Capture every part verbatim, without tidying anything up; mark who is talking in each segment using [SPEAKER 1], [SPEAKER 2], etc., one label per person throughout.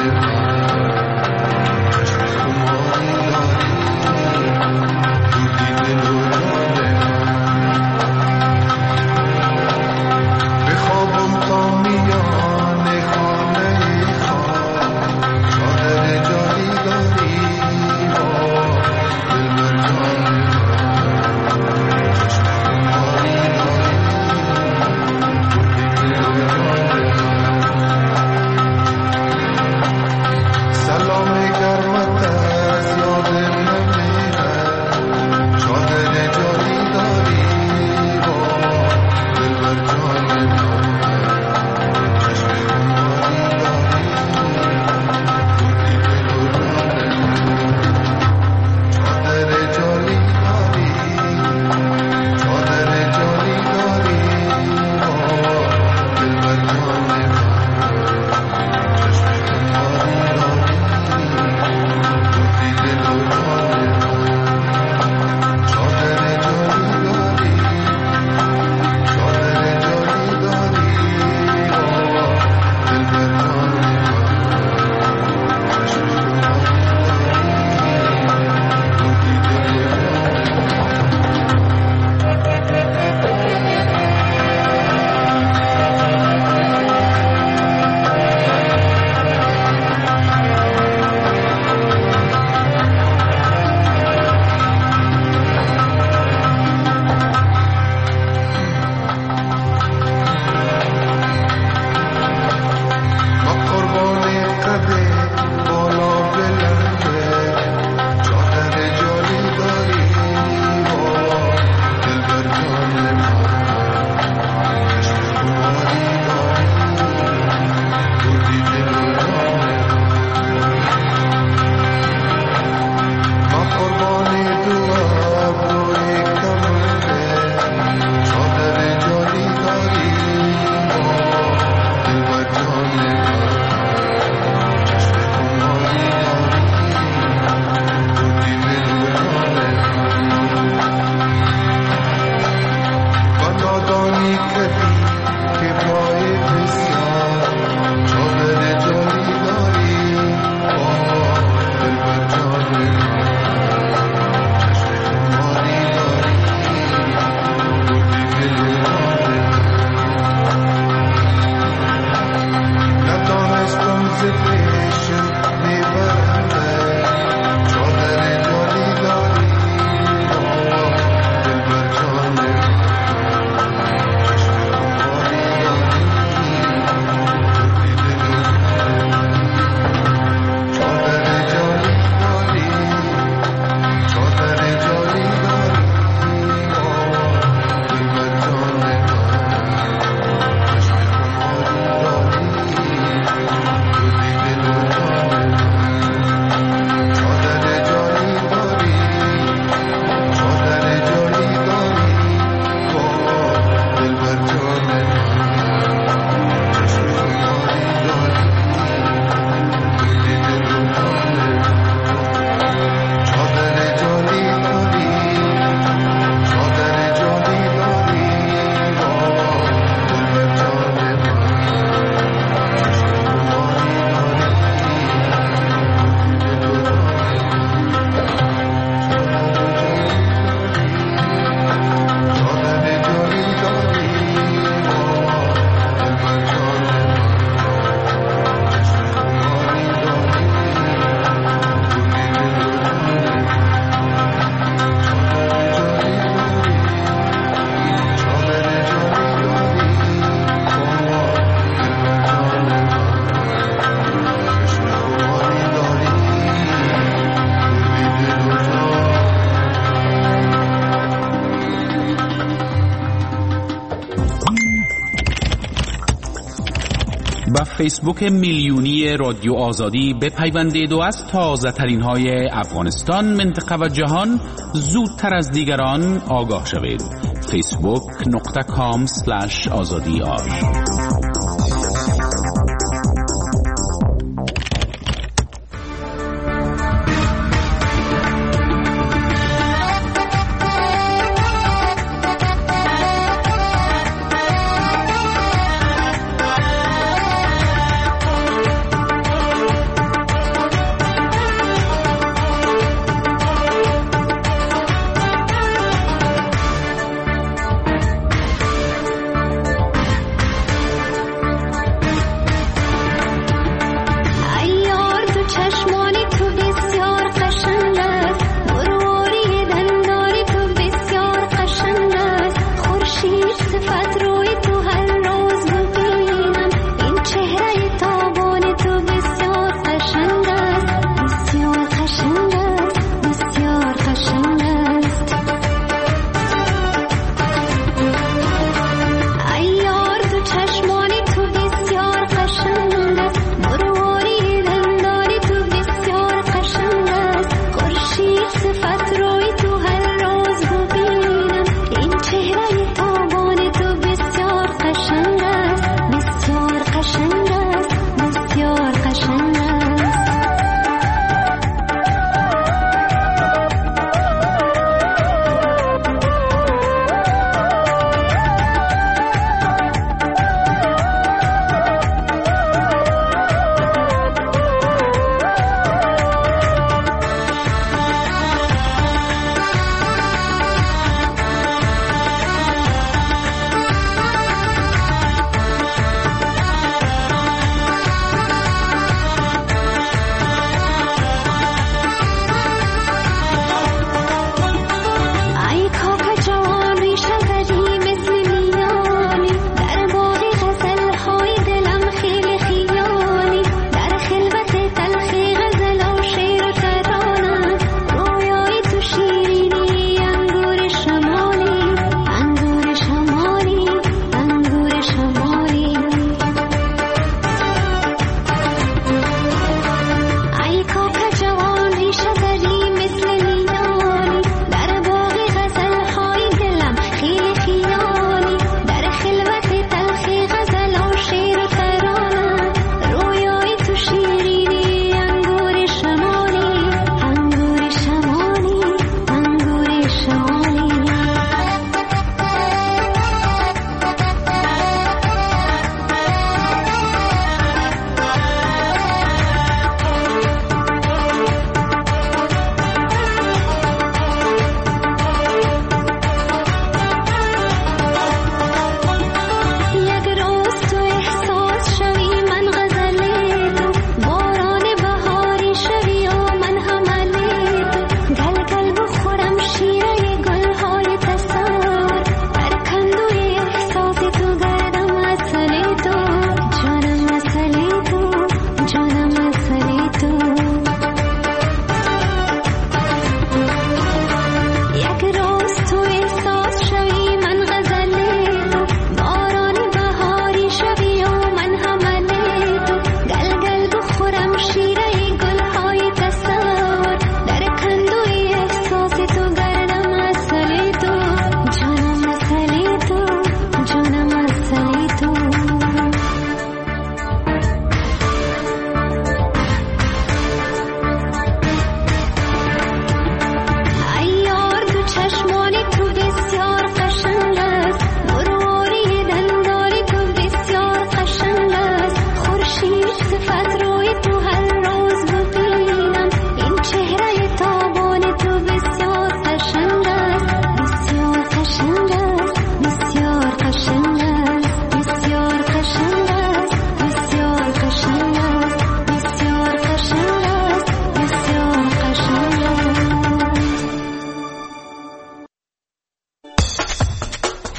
[SPEAKER 1] و فیسبوک میلیونی رادیو آزادی بپیوندید و از تازه ترین های افغانستان، منطقه و جهان زودتر از دیگران آگاه شوید. فیسبوک نقطه کام سلش آزادی آر.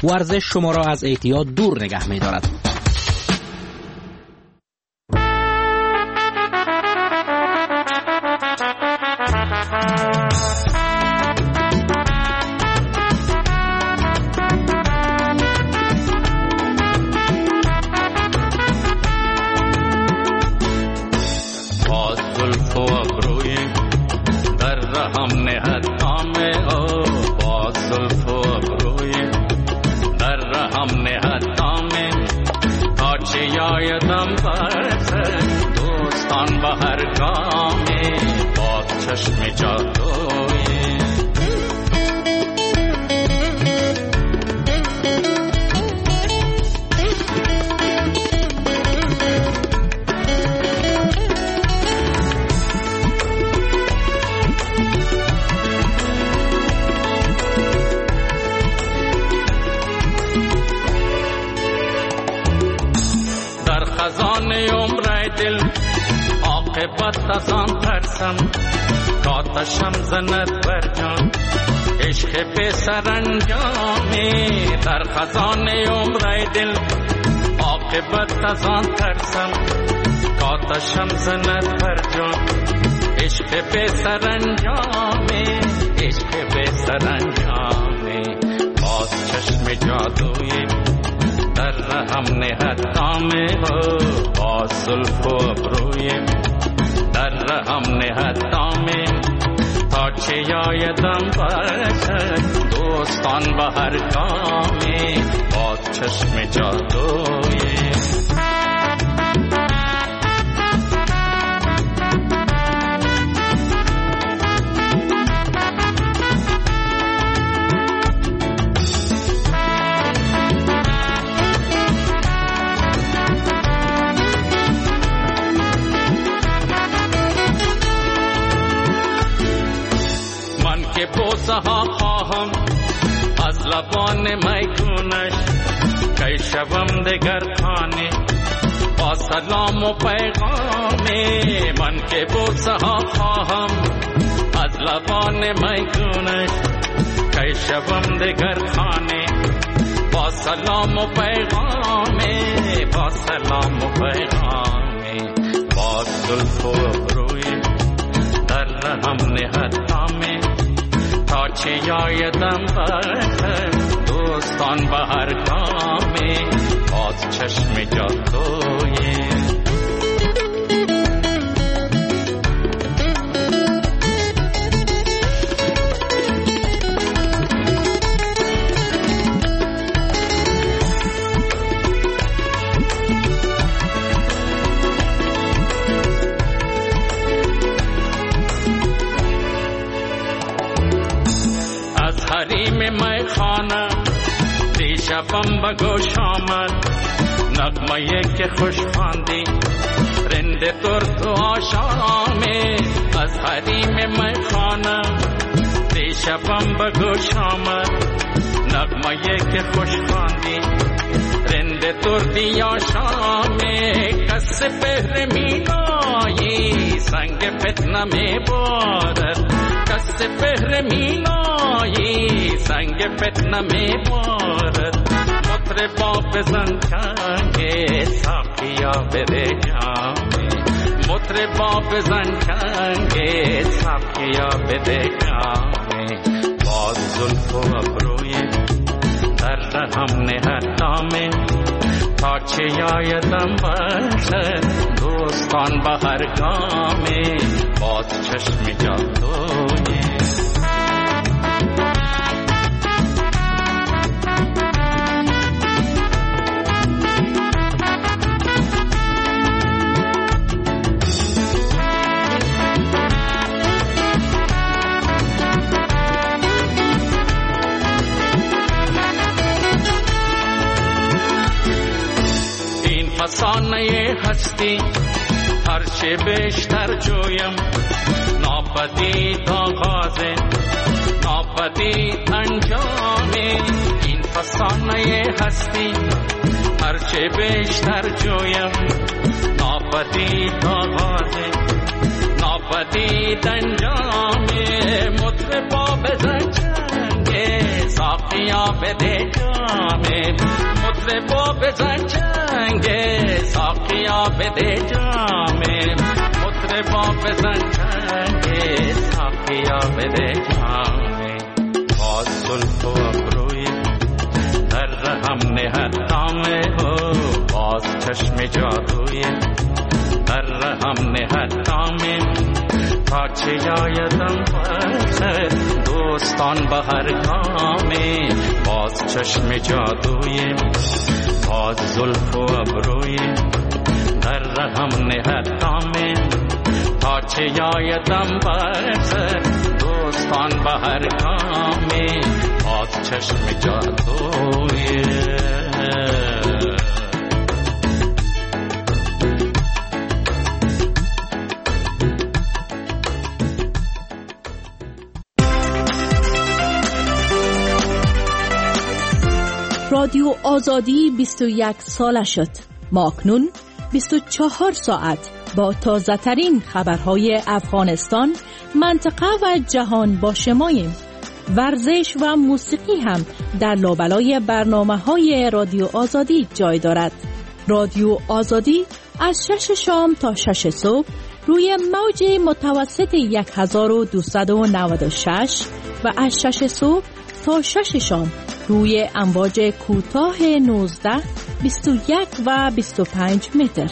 [SPEAKER 2] ورزش شما را از اعتیاد دور نگه می‌دارد.
[SPEAKER 3] عاقبت از آن ترسم کاتشم زند بر جان عشق به سرانجامی در خزان عمر دل عاقبت از آن ترسم کاتشم زند بر جان عشق به سرانجامی عشق به سرانجامی باز چشم جادویی در رحم نهد دامه با زلف و ابرویم در رحم نهد دامه تا چه یایدم برسد دوستان به هر گامی با چشم جادویم بوسه ها خواهم از لبان میگونش کی شوم دگر خانه با سلام و پیغامی من که بوسه ها خواهم از لبان میگونش کی شوم دگر خانه با سلام و پیغامی با سلام و پیغامی با زلف و ابروی در رحم نهد دامه تا چه یایدم برسد دوستان به هر گامی باز چشم جادویی حریم می خانه دیشبم بگوش آمد نغمه که خوش خواندی رند درد و آشامی از حریم می خانه دیشبم بگوش آمد نغمه که خوش خواندی رند دردی آشامی کس بهر مینایی سنگ فتنه می بارد کس بهر مینایی سنگ فتنه می بارد مطربا بزن چنگ ساقیا بده جامی مطربا بزن چنگ ساقیا بده جامی باز زلف و ابروی در رحم نهد دامه تا چه یایدم برسد دوستان به هر گامی باز چشم جادویی فسانه هستی هرچه بیشتر جویم ناپدید آغاز ناپدید انجامی این فسانه هستی هرچه بیشتر جویم ناپدید آغاز ناپدید انجامی مطربا بزن چنگ ساق ساقیا بده جامه مطربا بزن چنگه ساقیا بده جامه مطربا بزن چنگه ساقیا بده جامه باز زلف و ابروی در رحم نهد دامه باز چشم جادوی در رحم نهد دامه تا چه یایدم بسر دوستان به هر گامه باز چشم جادوی باز زلف و ابروی در رحم نهد دامه تا چه یایدم بسر دوستان به هر گامه باز چشم جادوی
[SPEAKER 4] رادیو آزادی بیست و یک ساله شد. ما اکنون بیست و چهار ساعت با تازه ترین خبرهای افغانستان، منطقه و جهان با شماییم. ورزش و موسیقی هم در لابلای برنامه های رادیو آزادی جای دارد. رادیو آزادی از شش شام تا شش صبح روی موج متوسط صد و دویست و نود و شش و از شش صبح تا شش شام روی امواج کوتاه نوزده، بیست و یک و بیست و پنج متر.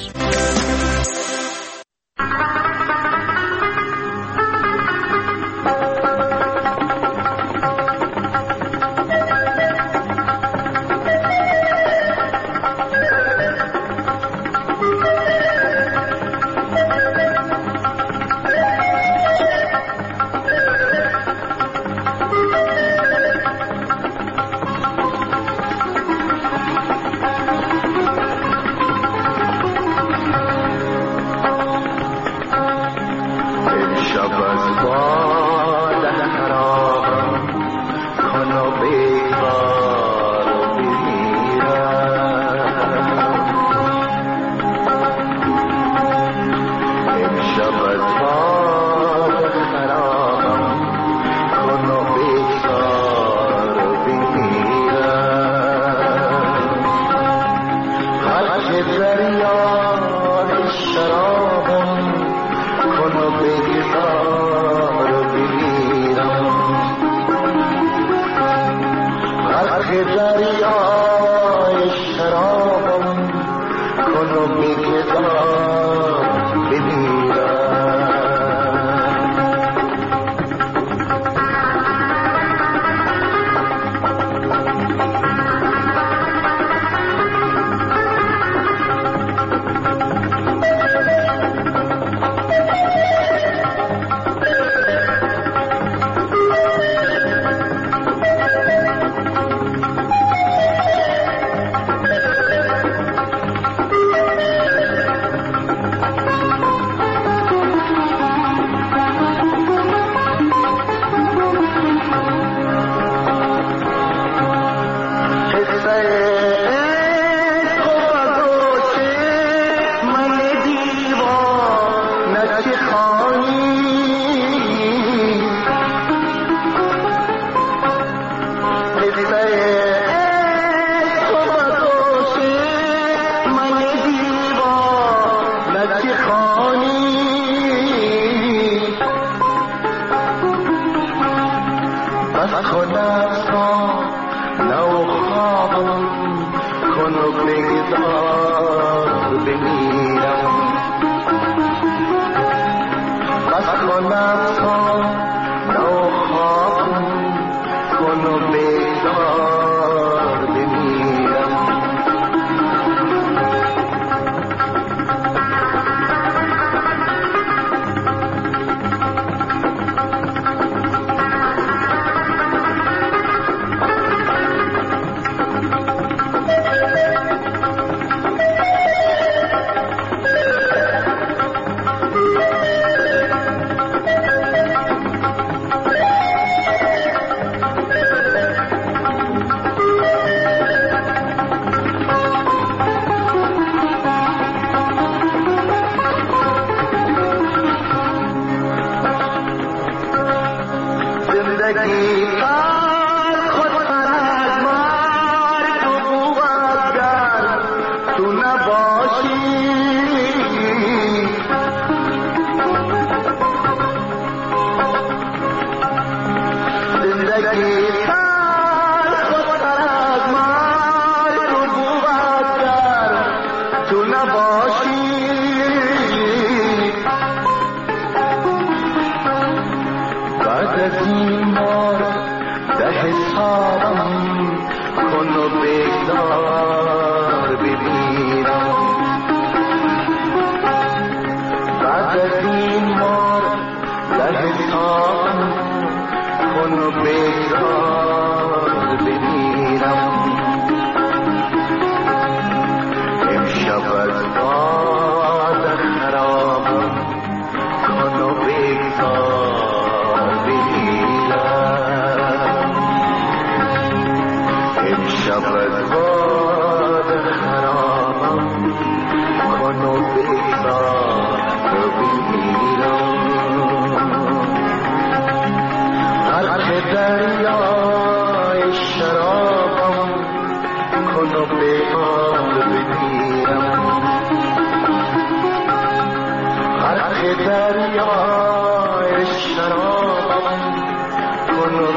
[SPEAKER 5] دریای شرابم کن و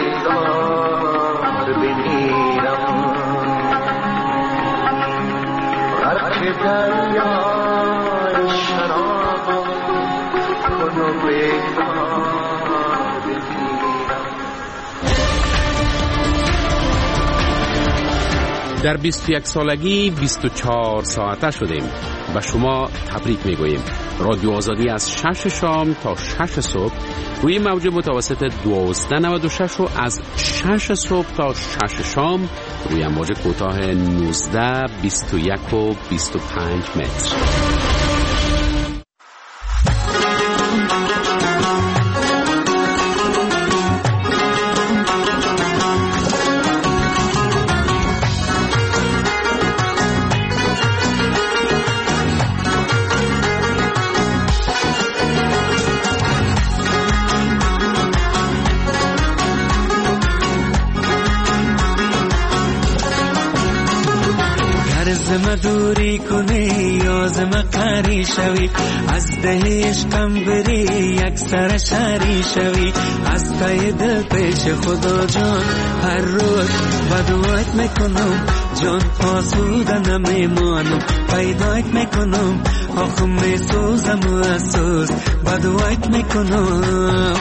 [SPEAKER 5] بگذار بمیرم، غرق دریای شرابم کن و بگذار بمیرم.
[SPEAKER 1] در بیست و یک سالگی بیست و چهار ساعته شدیم و شما تبریک میگوییم. رادیو آزادی از شش شام تا شش صبح روی موج متوسط دوازده نود و شش و از شش صبح تا شش شام روی امواج کوتاه نوزده، بیست و یک و بیست و پنج متر.
[SPEAKER 6] زم دوری کنی یا زم قری شوی، از ده عشقم بری یک سر شری شوی، از تای دل پیش خدا جان هر روز بدوایت میکنم، جان آسوده نمیمانم، پیدایت میکنم، آخم میسوزم و اسوز بدوایت میکنم.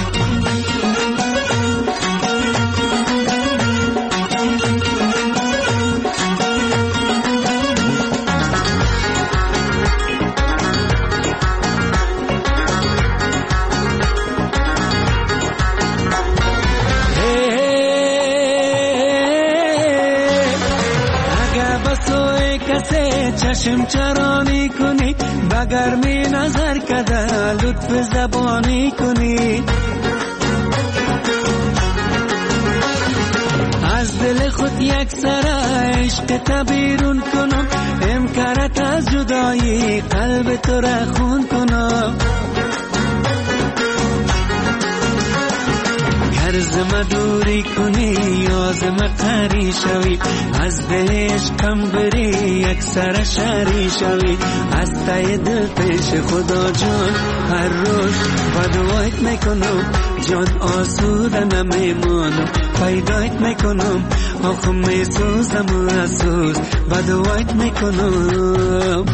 [SPEAKER 6] چشم چرانی کنی بگرمی نظر کده لطف زبانی کنی، از دل خود یک سر عشق تبیرون کنم، امکارت از جدایی قلب تو را خون کنم. زم دوری کنی یا زم قری شوی، از ده عشقم بری یک سر شری شوی، از تای دل پیش خدا جان هر روز بدوایت میکنم، جان آسوده نمیمانم، پیدایت میکنم، آخم میسوزم و اسوز بدوایت میکنم.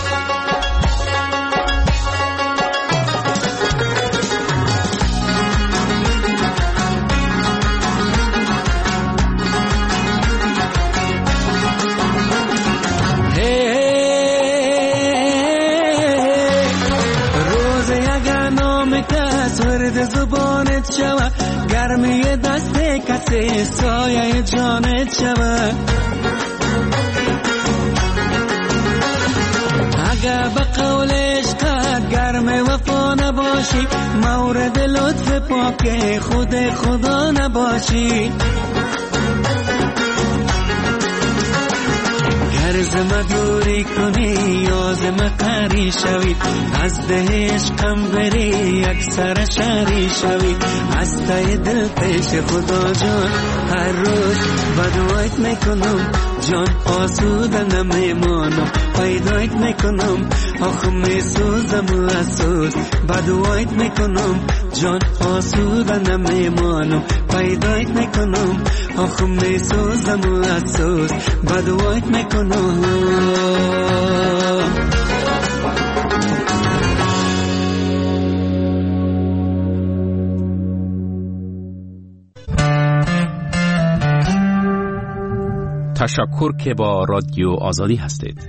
[SPEAKER 6] ورد زبانت شوه، گرمی دست کسی سایه جانت شوه، اگه به قول عشقت گرم وفا نباشی، مورد لطف پاک خود خدا نباشی. زم دوری کنی یا زم قری شوی، از ده عشقم بری یک سر شری شوی، از تای دل پیش خدا جان هر روز بدوایت میکنم، جان آسوده نمیمانم، پیدایت میکنم، آخم میسوزم و اسوز بدوایت میکنم، جان آسوده نمیمانم، پیدایت میکنم، آخم میسوزم و اسوز بدوایت میکنم.
[SPEAKER 1] تشکر که با رادیو آزادی هستید.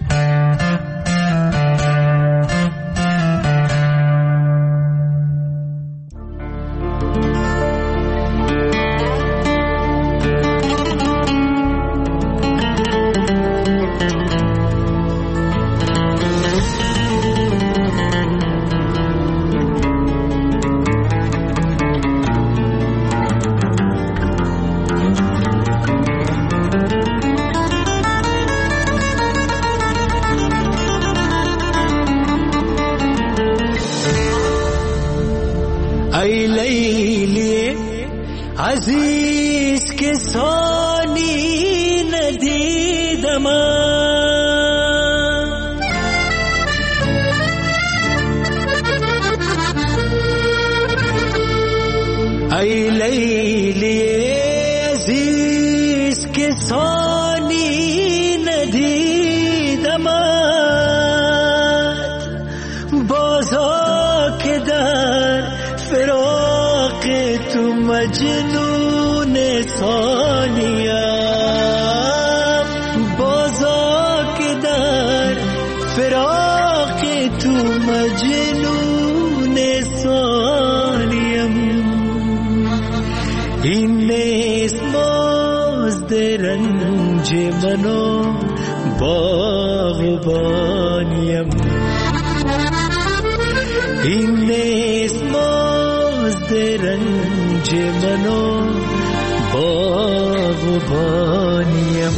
[SPEAKER 6] ای لیلی عزیز که سالی ندیدم، ای لیلی عزیز که ثانی ندیدمت، بازا که در فراق تو مجنون ثانیم، بازا که در فراق تو مجنون ثانیم. این نیست مزد رنج من و باغبانیم، این نیست مزد رنج من و باغبانیم.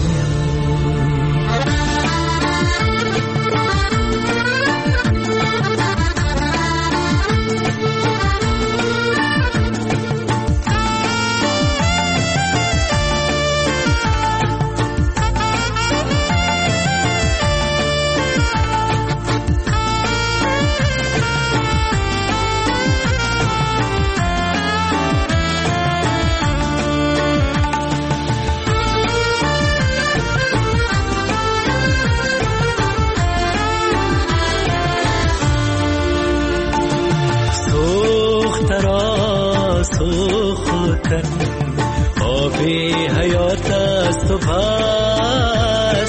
[SPEAKER 6] آب حیات است و پس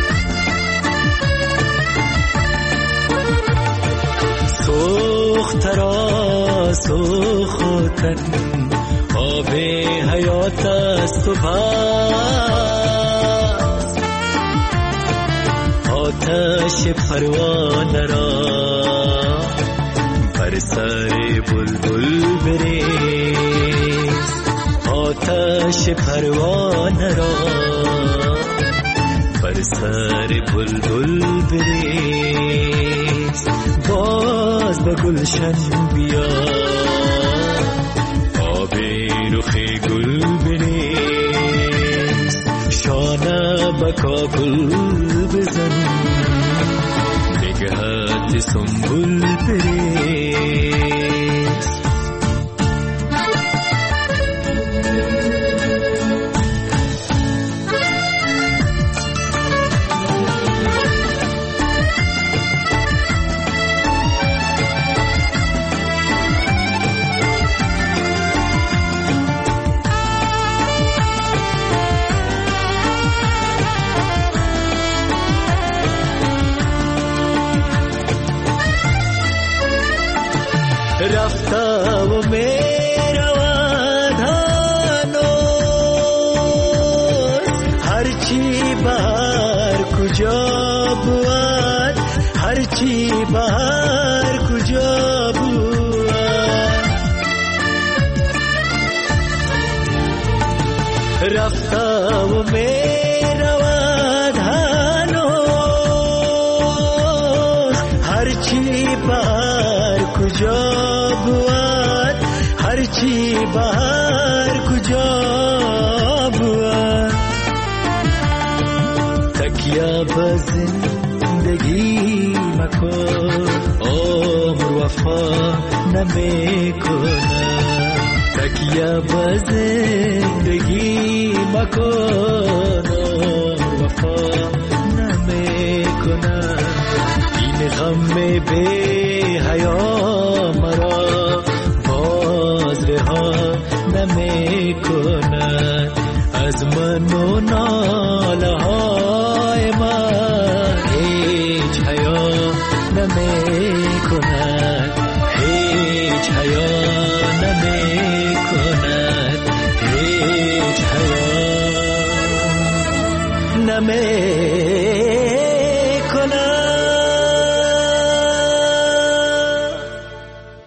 [SPEAKER 6] سوخترا سوختن، آب حیات است و پس آتش پروانه را بر سر بلبل بریز، آتش پروانه را بر سر بلبل بریز. باز به گلشن بیا، آب رخ گل بریز، شانه به کاکل بزن، نگهت سنبل بریز. رفته و میرود هنوز، هرچی بهر کجا بود، هرچی بهر کجا بود. رفته و میرود هنوز، هرچی بهر کجا بود، هرچی بهر کجا بود. تکیه به زندگی مکن، عمر وفا نمیکنه. تکیه به زندگی مکن، عمر وفا نمیکنه. این غم بی حیات